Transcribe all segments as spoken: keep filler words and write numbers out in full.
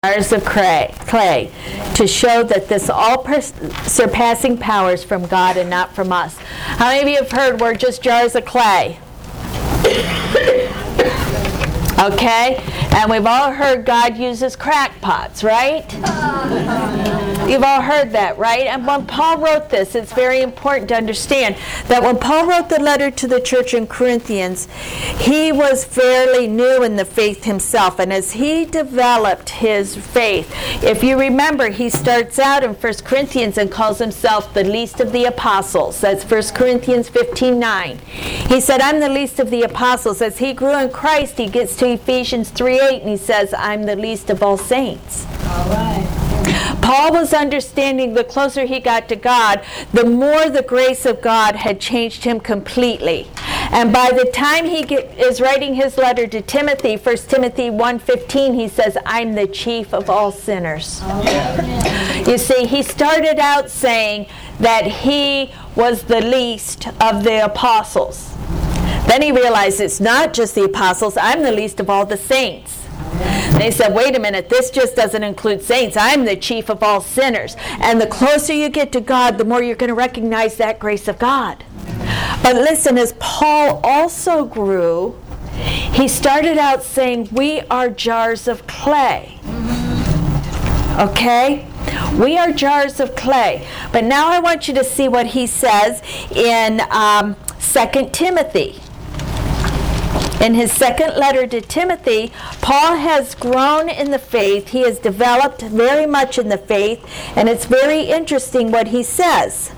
jars of clay, clay to show that this all-surpassing power is from God and not from us. How many of you have heard we're just jars of clay? Okay? And we've all heard God uses crackpots, right? You've all heard that, right? And when Paul wrote this, it's very important to understand that when Paul wrote the letter to the church in Corinthians, he was fairly new in the faith himself. And as he developed his faith, if you remember, he starts out in First Corinthians and calls himself the least of the apostles. That's First Corinthians fifteen nine. He said, I'm the least of the apostles. As he grew in Christ, he gets to Ephesians three eight and he says, I'm the least of all saints. All right. Paul was understanding the closer he got to God, the more the grace of God had changed him completely. And by the time he get, is writing his letter to Timothy, First Timothy one fifteen, he says, I'm the chief of all sinners. Amen. You see, he started out saying that he was the least of the apostles. Then he realized it's not just the apostles, I'm the least of all the saints. They said, wait a minute, this just doesn't include saints. I'm the chief of all sinners. And the closer you get to God, the more you're going to recognize that grace of God. But listen, as Paul also grew, he started out saying, we are jars of clay. Okay? We are jars of clay. But now I want you to see what he says in um, Second Timothy. In his second letter to Timothy, Paul has grown in the faith. He has developed very much in the faith, and it's very interesting what he says.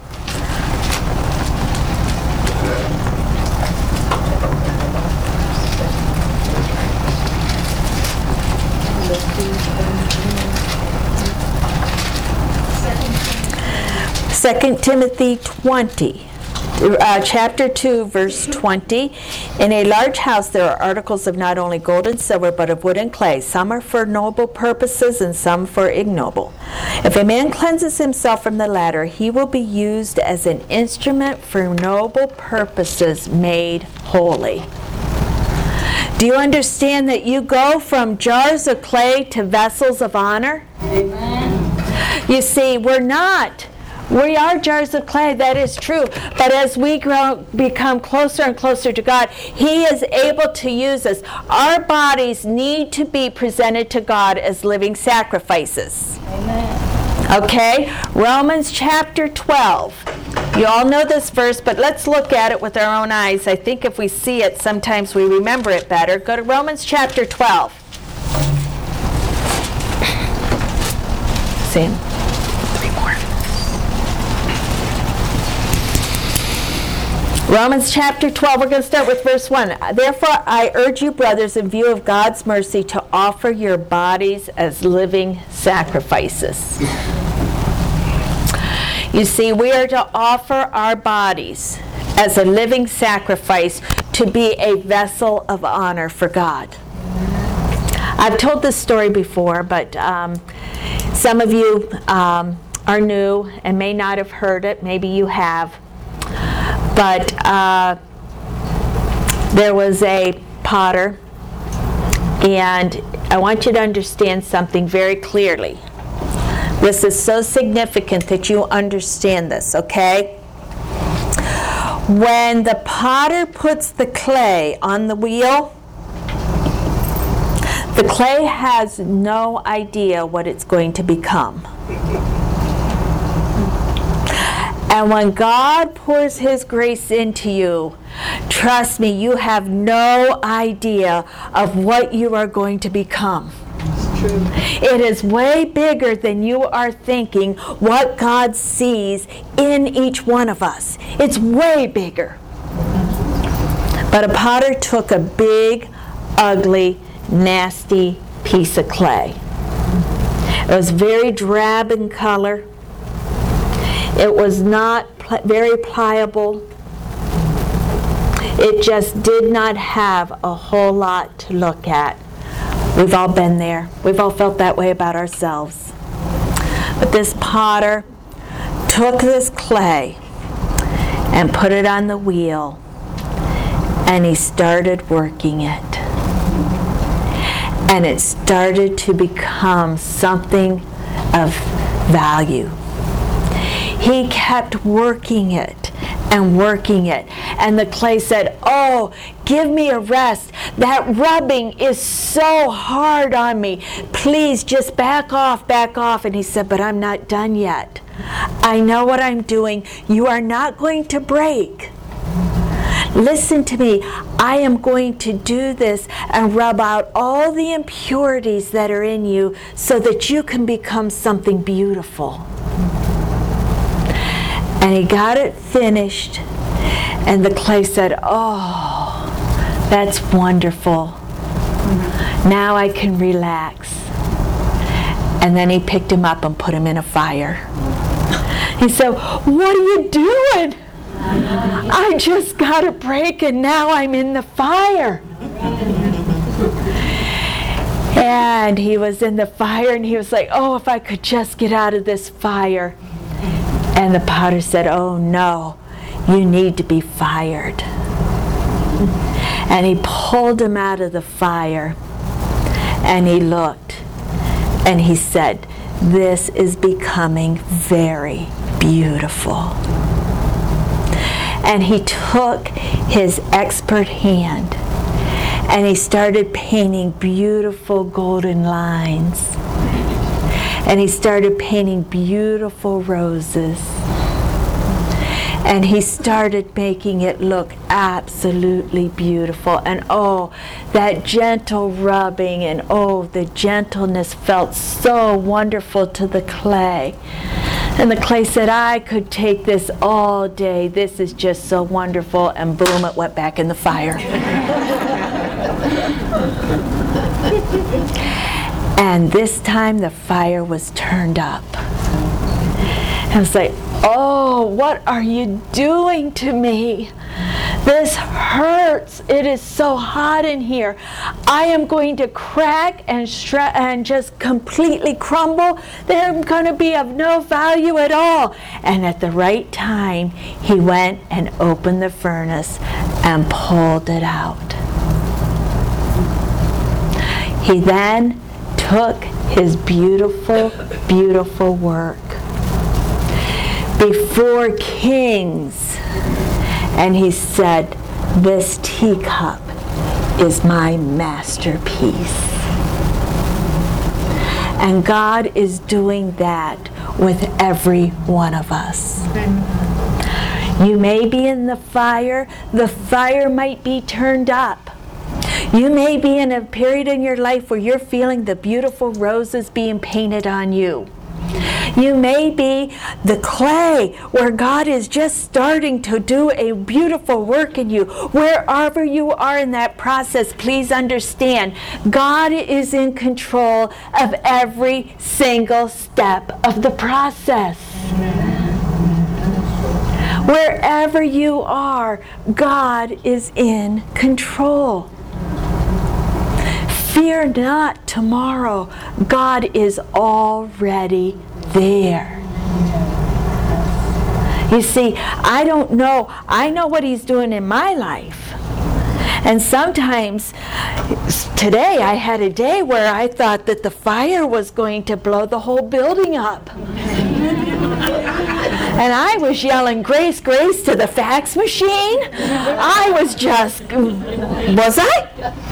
Second Timothy twenty. Uh, chapter two, verse twenty. In a large house there are articles of not only gold and silver, but of wood and clay. Some are for noble purposes and some for ignoble. If a man cleanses himself from the latter, he will be used as an instrument for noble purposes made holy. Do you understand that you go from jars of clay to vessels of honor? Amen. You see, we're not. We are jars of clay, that is true. But as we grow, become closer and closer to God, He is able to use us. Our bodies need to be presented to God as living sacrifices. Amen. Okay? Romans chapter twelve. You all know this verse, but let's look at it with our own eyes. I think if we see it, sometimes we remember it better. Go to Romans chapter twelve. See? Romans chapter twelve, we're going to start with verse one. Therefore, I urge you, brothers, in view of God's mercy, to offer your bodies as living sacrifices. You see, we are to offer our bodies as a living sacrifice to be a vessel of honor for God. I've told this story before, but um, some of you um, are new and may not have heard it. Maybe you have. But uh, there was a potter, and I want you to understand something very clearly. This is so significant that you understand this, okay? When the potter puts the clay on the wheel, the clay has no idea what it's going to become. And when God pours His grace into you, trust me, you have no idea of what you are going to become. It's true. It is way bigger than you are thinking what God sees in each one of us. It's way bigger. But a potter took a big, ugly, nasty piece of clay. It was very drab in color. It was not pl- very pliable. It just did not have a whole lot to look at. We've all been there. We've all felt that way about ourselves. But this potter took this clay and put it on the wheel, and he started working it. and it started to become something of value. He kept working it and working it. And the clay said, oh, give me a rest. That rubbing is so hard on me. Please just back off, back off. And he said, but I'm not done yet. I know what I'm doing. You are not going to break. Listen to me. I am going to do this and rub out all the impurities that are in you so that you can become something beautiful. And he got it finished, and the clay said, oh, that's wonderful. Now I can relax. And then he picked him up and put him in a fire. He said, what are you doing? I just got a break and now I'm in the fire. And he was in the fire and he was like, oh, if I could just get out of this fire. And the potter said, oh no, you need to be fired. And he pulled him out of the fire and he looked and he said, this is becoming very beautiful. And he took his expert hand and he started painting beautiful golden lines. And he started painting beautiful roses. And he started making it look absolutely beautiful. And oh, that gentle rubbing and oh, the gentleness felt so wonderful to the clay. And the clay said, I could take this all day. This is just so wonderful. And boom, it went back in the fire. And this time the fire was turned up. And I was like, oh, what are you doing to me? This hurts. It is so hot in here. I am going to crack and shred and just completely crumble. They're going to be of no value at all. And at the right time, he went and opened the furnace and pulled it out. He then took his beautiful, beautiful work before kings, and he said, this teacup is my masterpiece. And God is doing that with every one of us. You may be in the fire. The fire might be turned up. You may be in a period in your life where you're feeling the beautiful roses being painted on you. You may be the clay where God is just starting to do a beautiful work in you. Wherever you are in that process, please understand, God is in control of every single step of the process. Wherever you are, God is in control. Fear not tomorrow. God is already there. You see, I don't know. I know what He's doing in my life. And sometimes, today I had a day where I thought that the fire was going to blow the whole building up. And I was yelling, Grace, Grace, to the fax machine. I was just, was I?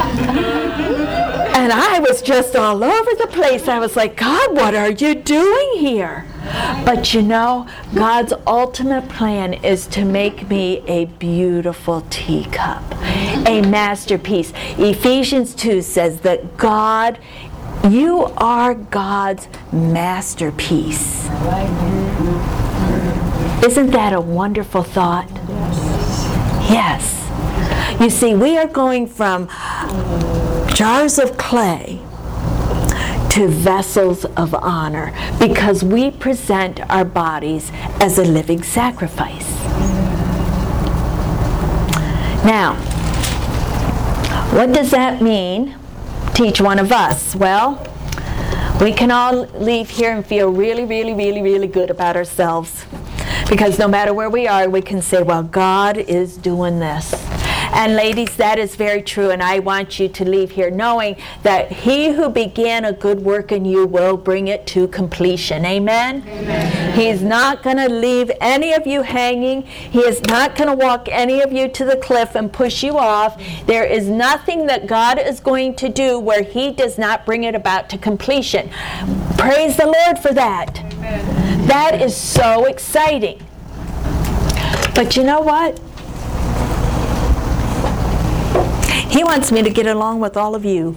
And I was just all over the place. I was like, God, what are you doing here? But you know, God's ultimate plan is to make me a beautiful teacup, a masterpiece. Ephesians two says that God, you are God's masterpiece. Isn't that a wonderful thought? Yes. You see, we are going from jars of clay to vessels of honor because we present our bodies as a living sacrifice. Now, what does that mean to each one of us? Well, we can all leave here and feel really, really, really, really good about ourselves. Because no matter where we are, we can say, well, God is doing this. And ladies, that is very true, and I want you to leave here knowing that he who began a good work in you will bring it to completion. Amen? Amen. He's not going to leave any of you hanging. He is not going to walk any of you to the cliff and push you off. There is nothing that God is going to do where he does not bring it about to completion. Praise the Lord for that. Amen. That is so exciting. But you know what? He wants me to get along with all of you.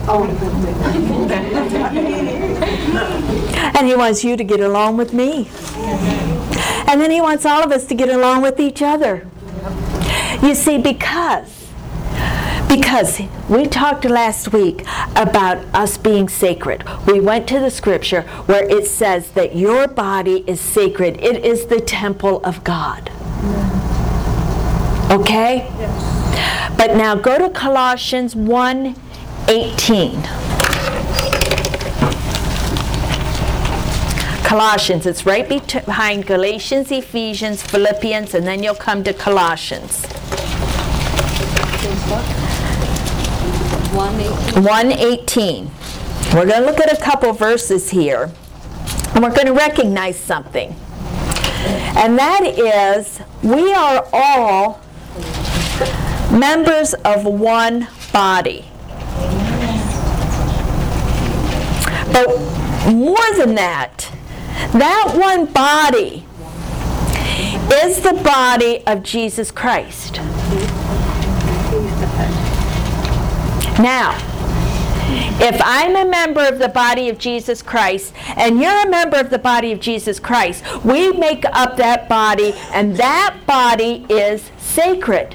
And he wants you to get along with me. And then he wants all of us to get along with each other. You see, because Because we talked last week about us being sacred. We went to the scripture where it says that your body is sacred. It is the temple of God. Okay? Yes. But now go to Colossians one eighteen. Colossians, it's right behind Galatians, Ephesians, Philippians, and then you'll come to Colossians. one eighteen. We're going to look at a couple verses here, and we're going to recognize something. And that is, we are all members of one body. But more than that, that one body is the body of Jesus Christ. Now, if I'm a member of the body of Jesus Christ, and you're a member of the body of Jesus Christ, we make up that body, and that body is sacred.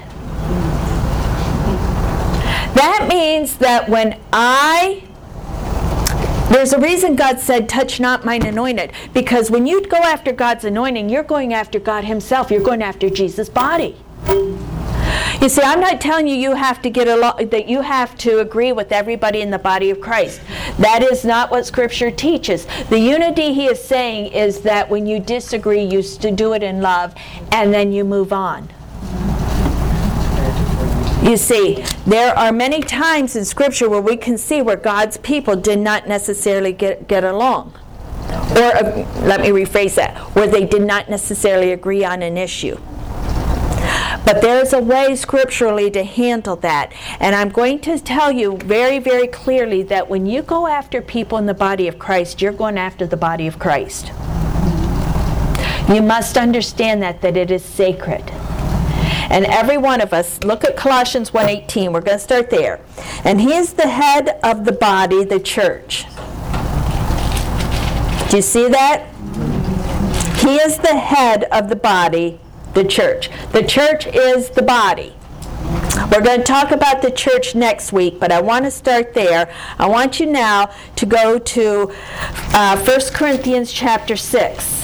That means that when I, there's a reason God said, touch not mine anointed, because when you go after God's anointing, you're going after God himself. You're going after Jesus' body. You see, I'm not telling you you have to get along, that you have to agree with everybody in the body of Christ. That is not what Scripture teaches. The unity he is saying is that when you disagree, you do it in love, and then you move on. You see, there are many times in Scripture where we can see where God's people did not necessarily get, get along. Or, uh, let me rephrase that, where they did not necessarily agree on an issue. But there's a way scripturally to handle that. And I'm going to tell you very, very clearly that when you go after people in the body of Christ, you're going after the body of Christ. You must understand that, that it is sacred. And every one of us, look at Colossians one eighteen, we're going to start there. And he is the head of the body, the church. Do you see that? He is the head of the body, the church. The church is the body. We're going to talk about the church next week, but I want to start there. I want you now to go to uh, First Corinthians chapter six.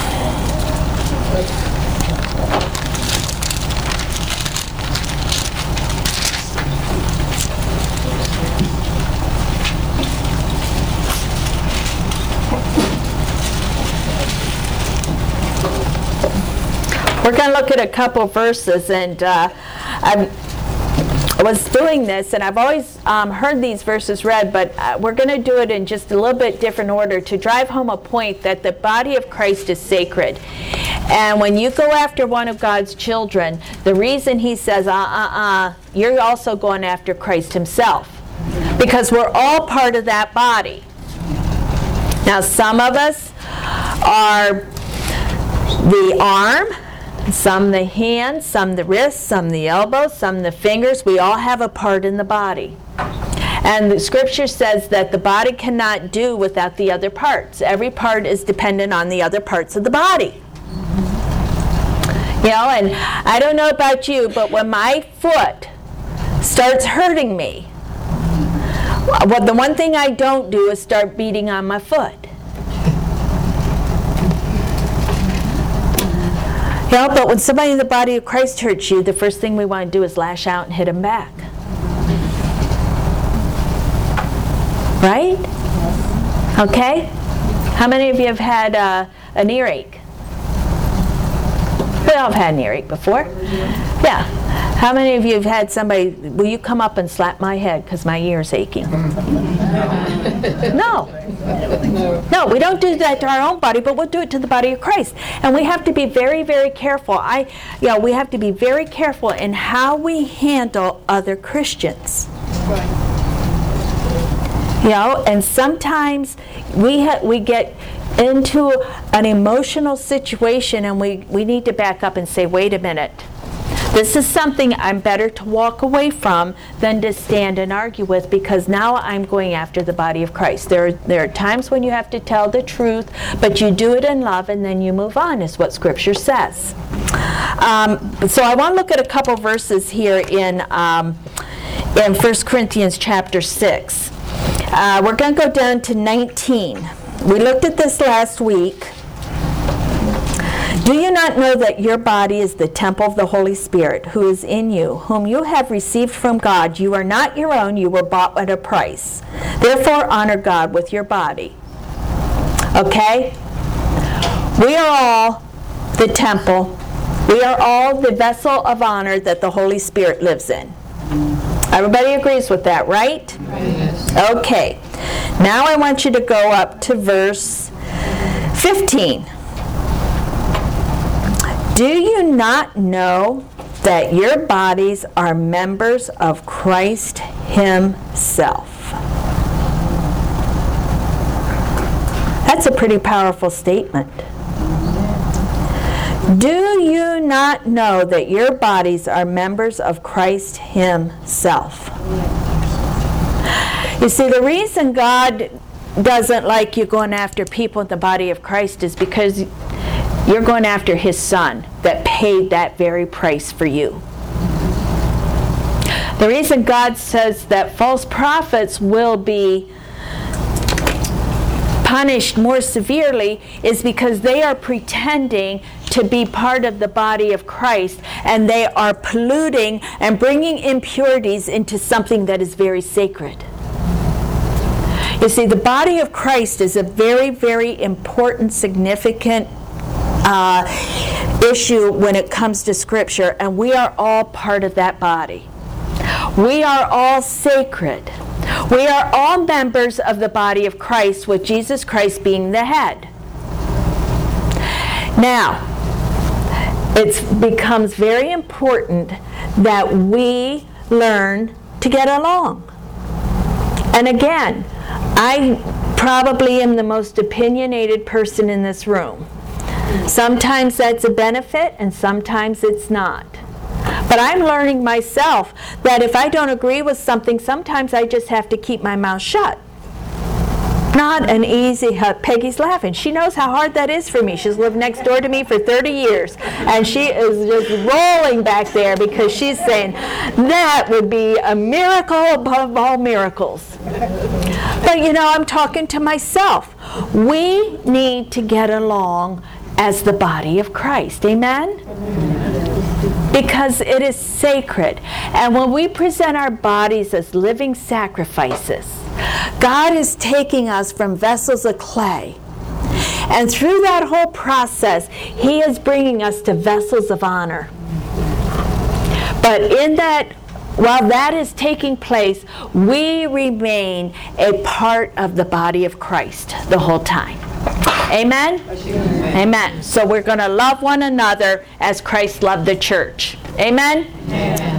We're going to look at a couple verses, and uh, I was doing this, and I've always um, heard these verses read, but uh, we're going to do it in just a little bit different order to drive home a point that the body of Christ is sacred. And when you go after one of God's children, the reason he says, uh-uh-uh, you're also going after Christ himself, because we're all part of that body. Now, some of us are the arm, some the hand, some the wrist, some the elbow, some the fingers. We all have a part in the body. And the scripture says that the body cannot do without the other parts. Every part is dependent on the other parts of the body. You know, and I don't know about you, but when my foot starts hurting me, well, the one thing I don't do is start beating on my foot. You know, but when somebody in the body of Christ hurts you, the first thing we want to do is lash out and hit them back. Right? Okay? How many of you have had uh, an earache? We all have had an earache before. Yeah. How many of you have had somebody, will you come up and slap my head because my ear's aching? No. No, we don't do that to our own body, but we'll do it to the body of Christ. And we have to be very, very careful. I, you know, we have to be very careful in how we handle other Christians. You know, and sometimes we ha- we get into an emotional situation and we, we need to back up and say, wait a minute. This is something I'm better to walk away from than to stand and argue with, because now I'm going after the body of Christ. There are, there are times when you have to tell the truth, but you do it in love and then you move on, is what Scripture says. Um, so I want to look at a couple verses here in, um, in First Corinthians chapter six. Uh, we're going to go down to nineteen. We looked at this last week. Do you not know that your body is the temple of the Holy Spirit, who is in you, whom you have received from God? You are not your own, you were bought at a price. Therefore honor God with your body. Okay? We are all the temple. We are all the vessel of honor that the Holy Spirit lives in. Everybody agrees with that, right? Yes. Okay. Now I want you to go up to verse fifteen. Do you not know that your bodies are members of Christ Himself? That's a pretty powerful statement. Do you not know that your bodies are members of Christ Himself? You see, the reason God doesn't like you going after people in the body of Christ is because you're going after His Son that paid that very price for you. The reason God says that false prophets will be punished more severely is because they are pretending to be part of the body of Christ, and they are polluting and bringing impurities into something that is very sacred. You see, the body of Christ is a very, very important, significant uh, issue when it comes to Scripture, and we are all part of that body. We are all sacred. We are all members of the body of Christ, with Jesus Christ being the head. Now, it becomes very important that we learn to get along. And again, I probably am the most opinionated person in this room. Sometimes that's a benefit and sometimes it's not. But I'm learning myself that if I don't agree with something, sometimes I just have to keep my mouth shut. Not an easy, uh, Peggy's laughing. She knows how hard that is for me. She's lived next door to me for thirty years. And she is just rolling back there because she's saying, that would be a miracle above all miracles. But you know, I'm talking to myself. We need to get along as the body of Christ. Amen? Because it is sacred. And when we present our bodies as living sacrifices, God is taking us from vessels of clay. And through that whole process, He is bringing us to vessels of honor. But in that, while that is taking place, we remain a part of the body of Christ the whole time. Amen? Amen. Amen. So we're going to love one another as Christ loved the church. Amen? Amen.